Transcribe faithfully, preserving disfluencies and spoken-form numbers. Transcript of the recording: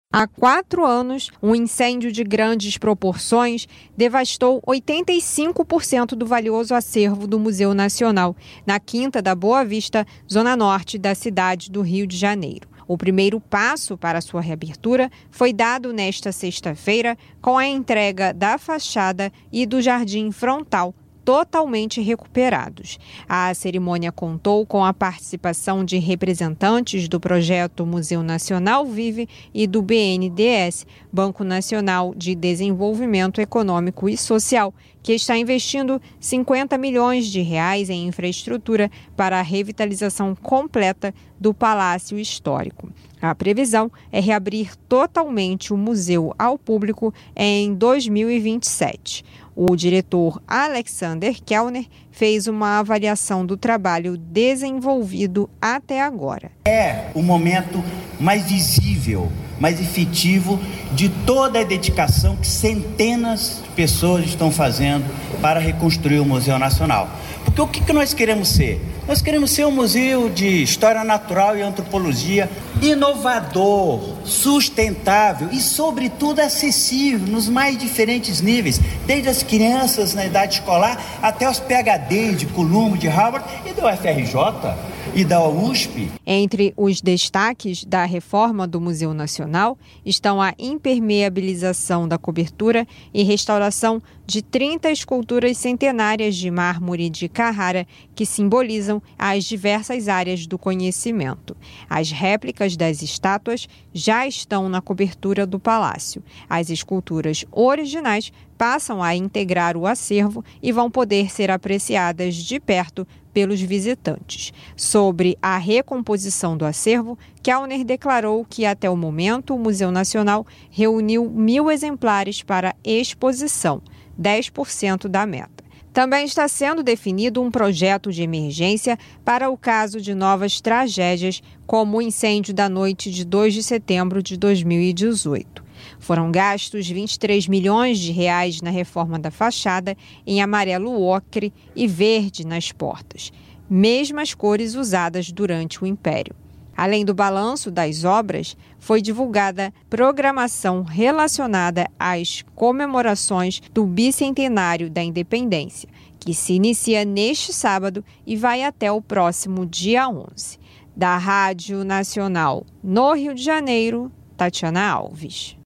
Há quatro anos, um incêndio de grandes proporções devastou oitenta e cinco por cento do valioso acervo do Museu Nacional, na Quinta da Boa Vista, zona norte da cidade do Rio de Janeiro. O primeiro passo para sua reabertura foi dado nesta sexta-feira com a entrega da fachada e do jardim frontal, totalmente recuperados. A cerimônia contou com a participação de representantes do projeto Museu Nacional Vive e do B N D E S, Banco Nacional de Desenvolvimento Econômico e Social, que está investindo cinquenta milhões de reais em infraestrutura para a revitalização completa do Palácio Histórico. A previsão é reabrir totalmente o museu ao público em dois mil e vinte e sete. O diretor Alexander Kellner fez uma avaliação do trabalho desenvolvido até agora. É o momento mais visível, mais efetivo de toda a dedicação que centenas de pessoas estão fazendo para reconstruir o Museu Nacional. Porque o que nós queremos ser? Nós queremos ser um museu de história natural e antropologia inovador, sustentável e, sobretudo, acessível nos mais diferentes níveis, desde as crianças na idade escolar até os P H D de Columbo, de Harvard e do F R J e da U S P. Entre os destaques da reforma do Museu Nacional estão a impermeabilização da cobertura e restauração de trinta esculturas centenárias de mármore de Carrara que simbolizam as diversas áreas do conhecimento. As réplicas das estátuas já estão na cobertura do palácio. As esculturas originais passam a integrar o acervo e vão poder ser apreciadas de perto pelos visitantes. Sobre a recomposição do acervo, Kellner declarou que até o momento o Museu Nacional reuniu mil exemplares para exposição, dez por cento da meta. Também está sendo definido um projeto de emergência para o caso de novas tragédias, como o incêndio da noite de dois de setembro de dois mil e dezoito. Foram gastos vinte e três milhões de reais na reforma da fachada em amarelo ocre e verde nas portas, mesmas cores usadas durante o Império. Além do balanço das obras, foi divulgada programação relacionada às comemorações do bicentenário da Independência, que se inicia neste sábado e vai até o próximo dia onze. Da Rádio Nacional no Rio de Janeiro, Tatiana Alves.